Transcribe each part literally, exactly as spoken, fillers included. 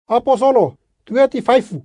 Apostolo, twenty-five.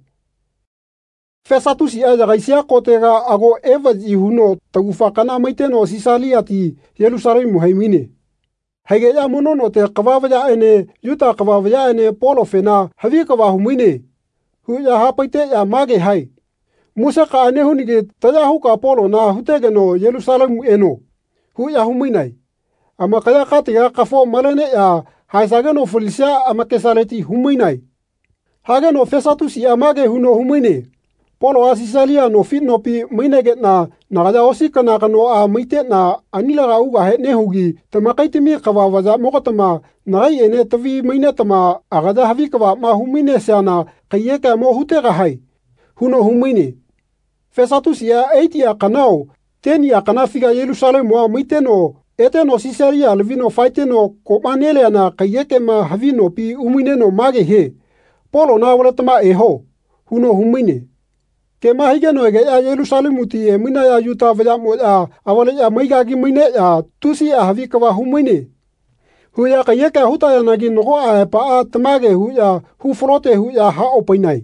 Festus ia jagaisia kotega ago evaji huno tagufa kana maiteno Sisalia ti Yerusalem haimine. Hage ya monono te kavavaya ene yuta kavavaya ene Polo fena havi kavahumine. Hu ya hapaite ya mage hai. Musa ka ane hunige taya huka Polo na hutegeno Yerusalem eno. Hu ya huminai. Ama kaya katiga kafo malene ya haisageno Felicia ama kesaleti huminai. Hageno Festus ia mage huno humine. Polo asisalia no fit no pi minege na nagaja osika na kano a mite na anila ga uga he ne hugi tamakaiti mi kawa waja mokotama nagai ene tavi mine tama agaja havi kawa ma humine sana kayeka mo hutega hai huno humine. Festus ia eighty kanao ten ya kana figa Yerusalem mo mite no ete no Sisaria levino fight no ko manele na kayeke ma havi no pi umine no mage he Polo na wala tama eho huno humine. Ke mahige no ege ya Yerusalem uti e mina ya yuta vaya mo ya awale ya maiga gi mine ya tusi ya havi kawa humine. Hu ya kayeka huta ya nagi nogo a pa a tamage hu ya hu frote hu ya ha opainai.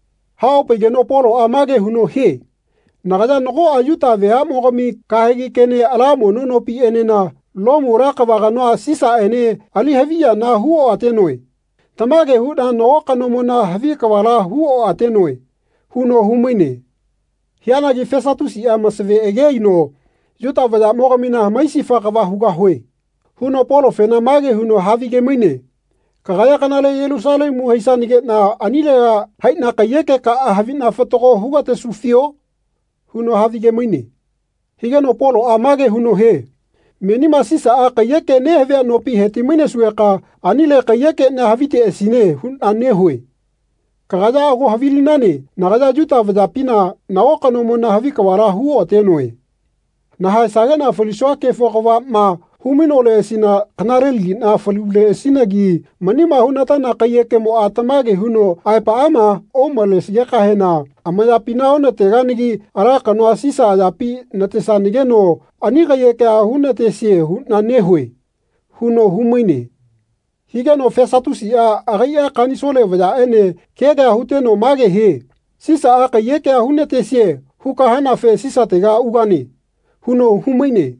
Ha opege no Polo a mage huno he. Nagaja nogo a yuta vea mogomi kahegi kene alamo no no pi ene na lomu rakawa ganoa sisa ene ali havia na huo atenoi. Tamage hu da nogo kanomona havi kawala huo atenoi. Huno humine. Hianagi Festus ia masve egeino yuta vaya mogamina maisifa kawa huga hoe. Huno Polo fena mage huno havige mine. Kagaya kanale Yerusalem mu heisanige na anile haina kayeke ka havina fotoko huga te sufio. Huno havige mine. Higeno Polo a mage huno he. Meni masisa a kayeke ne hevea no pi heti mine sueka anile kayeke na havite esine hun ane hoe. Kagaja ako havili nane, nagaja juta vada pina na okano mo na havi kawara huo tenoi. Na hai sagana Felicia ke fokawa ma humino le sina kanareli na falule sina gi manima hunata na kayeke mo atamage huno aipa ama o males yaka hena amaya pina ona teganigi araka no asisa yapi natesanige no ani kayeke hunate sie hunna nehui. Huno humine. Higeno Festus ia agaya kanisole vaya ene kega hute no mage he. Sisa aka yeke hunete sie huka hana fe sisa tega ugani. Huno humine.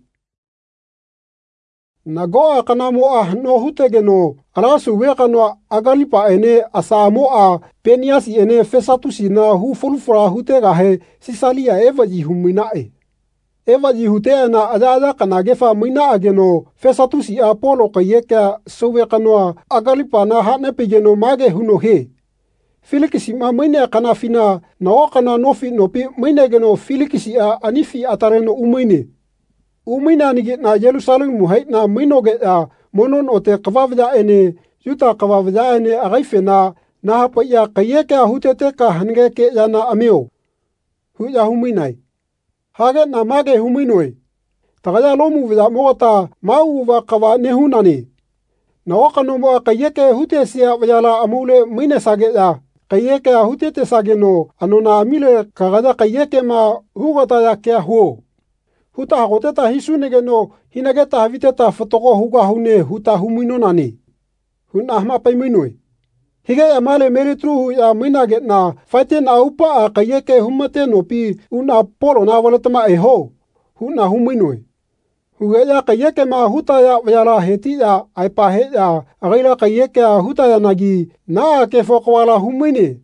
Nagoa kanamo a no hutegeno arasu weka no agalipa ene asamo a peniasi ene Festus na hu fulfura hutega he Sisalia evaji huminae. Evaji hutea na ajaja kanagefa mina ageno Festus ia Polo kayeka sowekanoa agalipa na hane pegeno mage huno he. Filikisi ma mine kanafina na okana nofi nopi mine geno filikisi a anifi atareno umine. Umina nige na Yerusalem muhai na minoge a monon ote kavavja ene yuta kavavja ene agaifena na hapa ia kayeka hutete ka hangeke yana ameo. Huya huminai. Hage na mage huminoi. Tagaya lomu vya mogota mau wa kawa nehunani. Na wakano mo kayeke hute sia vyala amule mine sage ya. Kayeke hute te sage no anona amile kagada kayeke ma hugota ya kia huo. Huta hakoteta hisunege no hinageta haviteta fotoko huga hune huta humino nani. Huna hama paiminoi. Hige ya male meritru ya minage na faite na upa a kayeke humate no pi una Polo na walatama eho. Huna huminoi. Huge ya kayeke ma huta ya vyala heti ya aipa he ya agaila kayeke ya huta ya nagi na kefokwala humine.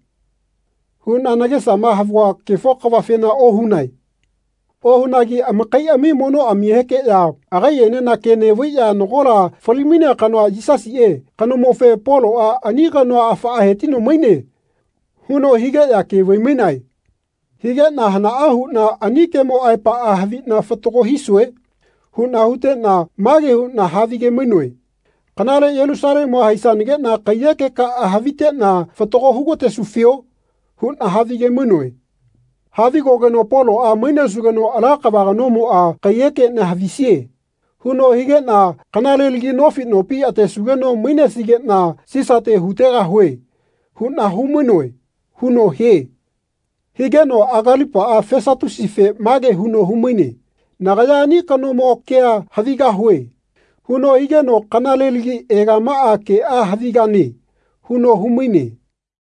Huna nagesa ma havwa kefokwa fena ohunai. Ohunagi amakai ami mono amiheke ya agayene na kenewi ya nogora falimine kanwa jisasi e kano mofe Polo a ani kanwa afa hetino mine. Huno hige ya kewe minai. Hige na hana ahu na anike mo aipa ahavi na fatoko hisue. Huna hute na mage hu na havige minoi. Kanale Yerusalem mo haisanige na kayeke ka ahavite na fatoko hugote sufio. Huna havige minoi. Havigo gano Polo a mine sugano alaka bagano mo a kayeke na havisie. Huno hige na kanale ligi nofi no pi ate sugano mine sige na sisate hutega hue. Huna huminoi. Huno he. Hige no agalipa a Festus sife mage huno humine. Nagaya ni kano mo kea haviga hue. Huno hige no kanale ligi ega maa ke a haviga ni. Huno humine.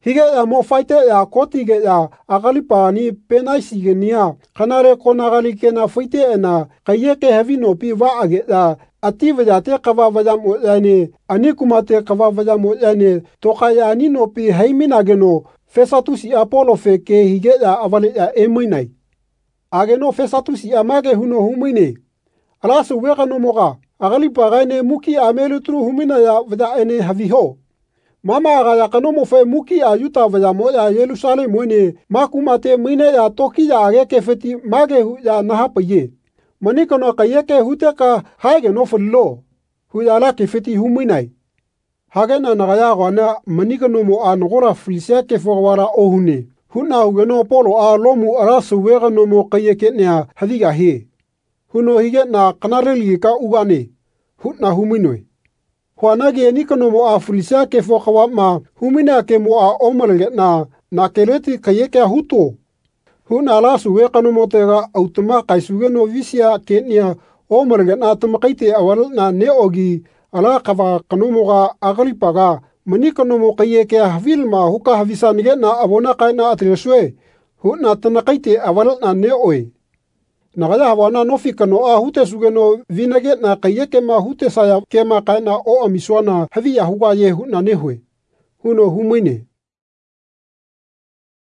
Hige ya mo faite ya koti ge ya Agalipa ni penaisi ge nia kanare konagali kena faite ena kayeke havino pi va age ya ati vajate kava vajamo yani ani kumate kava vajamo yani tokaya ani no pi haimina geno Festus i Apollo fe ke hige ya avale ya eminai. Ageno Festus i amage huno humine. Alasu wega no moga Agalipa gaine muki amelutru humina ya vada ene haviho. Mama aga ya kanomo fe muki a yuta vaya mo ya Yerusalem mwene makumate mine ya toki ya age kefeti mage hu ya nahapaye. Manikono kayeke huteka haige no fullo. Hu ya la kefeti huminai. Hagena nagaya gwana manikono mo a nogora filsia kefowara ohune. Huna hugeno polo a lomu arasu wega no mo kayeke nea hadiga he. Huno hige na kanareli ka ugane. Huna huminoi. Huanagi enikono mo a filisia kefokawa ma humina ke mo a omalge na na keleti kayeke huto. Huna alasu wega no mo tega automa kaisugeno visia kenia omalge na tamakaite awal na neogi ala kava kanomoga Agalipaga manikono mo kayeke havilma huka havisa nige na abona kaina atreswe huna tanakaite awal na neoe. Nagaya hawana nofikano a hute sugeno vinage na kayeke ma hute saya kema kaina o amiswana havi ya huga ye huna nehwe. Huno humine.